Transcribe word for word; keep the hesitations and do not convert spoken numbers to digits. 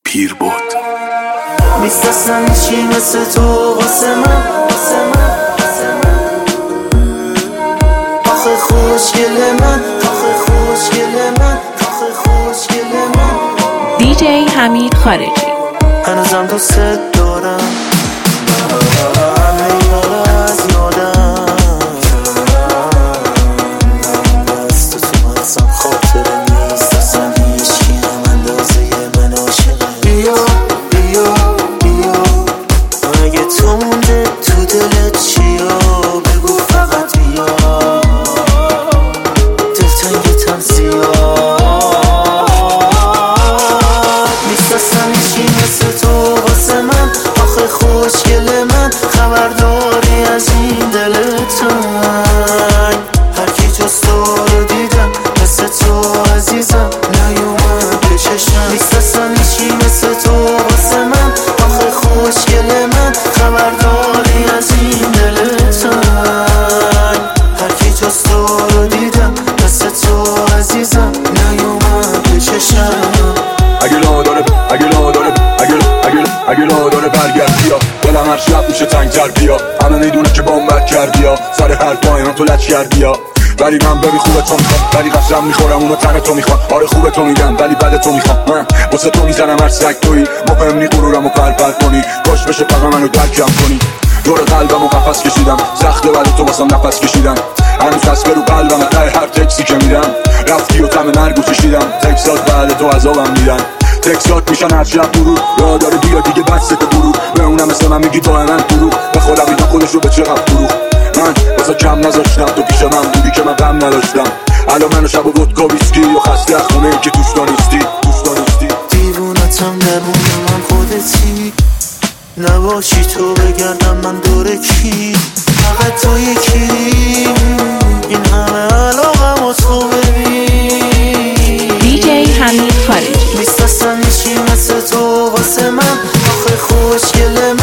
پیر بود. نیست اصلا هیچی مثل تو واسه من، واسه من، واسه من. آخه خوشگل من، آخه خوشگل من، آخه خوشگل من. دی جی حمید خارجی. هنوزم دوست دارم، همه اینا رو از یادم. دست تو اصلا خاطره نیست، اصلا هیچی هم اندازه من عاشقه. بیا بیا بیا، اگه تو مونده تو دلت چیا بگو فقط بیا. دلتنگتم زیاد نیست اصلا هیچی مثل تو واسه من. آخه خوشگل من، خبرداری از این دل تنگ. هرکی جز تو رو دیدم مثل تو عزیزم نیومد به چشمم. نیست اصلا هیچی مثل تو واسه من. آخه خوشگل من، خبرداری از این دل تنگ. هرکی جز تو رو دیدم مثل تو عزیزم نیومد به چشمم. اگه لا داره اگه لا داره اگه اگه اگه لا داره برگرد بیا. دلم هر شب میشه تنگ‌تر بیا. همه میدونه که بامبت کردی یا سر هر پایان تو لچ کردی یا. ولی من ببی خوبه تو میخوام، ولی قسم میخورم اونو تن تو میخوام. آره خوبه تو میگم ولی بد تو میخوام. من واسه تو میزنم هر سگ تویی، مهم نی غرورمو پرپر کنی. کاش بشه فقط منو درکم کنی. دور قلبمو قفس کشیدم، سخته ولی تو واسم نفس کشیدم. هنوز هست برو قلبم ته هر تکسی که میدم. رفتی و تم مرگو چشیدم، تکسات بعد تو عذابم میدن. تکسات میشن هر شب دروغ، یاد داره بیا دیگه بسته دروغ. به اونم مثل من میگی تو من دروغ، به خودم اینا خودشو به چقدر دروغ. من واسه کم نذاشتم تو پیش من بودی که من غم نداشتم. الان منو شب و ودکا ویسکی و خسته از خونه ای که توش دانستی توش دانستی. دیوونتم نبودم من خودتی، نباشی تو بگردم من دور کی. فقط تو یکی، این همه علاقم و تو ببین. دی جی حمید خارجی. نیست اصلا هیچی مثل تو واسه من. آخه خوشگل